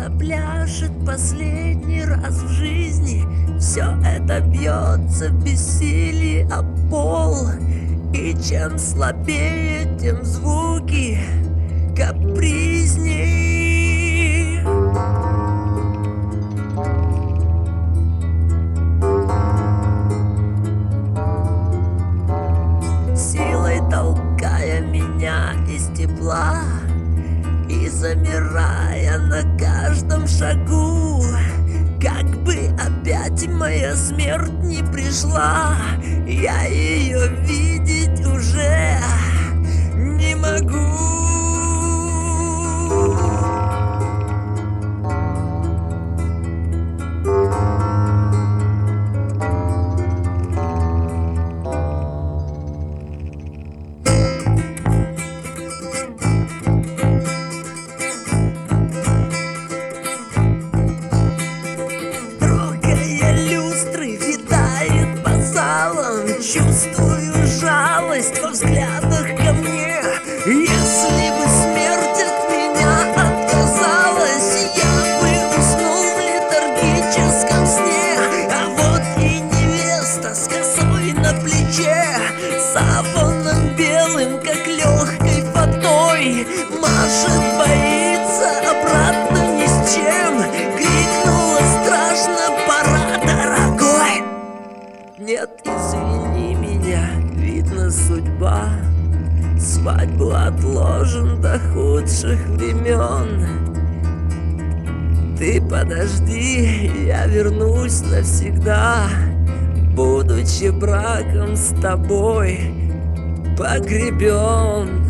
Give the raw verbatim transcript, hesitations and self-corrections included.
запляшет последний раз в жизни. Все это бьется в бессилии о пол, и чем слабее, тем звуки капризней. Силой толкая меня из тепла и замирая на каждом шагу, как бы опять моя смерть не пришла, я ее видеть уже не могу. Чувствую жалость во взглядах ко мне. Если бы смерть от меня отказалась, я бы уснул в летаргическом сне. А вот и невеста с косой на плече, саваном белым, как легкой водой, машет, боится обратно ни с чем. Крикнула страшно: пора, дорогой. Нет, извини меня, видно, судьба. Свадьбу отложен до худших времен. Ты подожди, я вернусь навсегда, будучи браком с тобой погребен.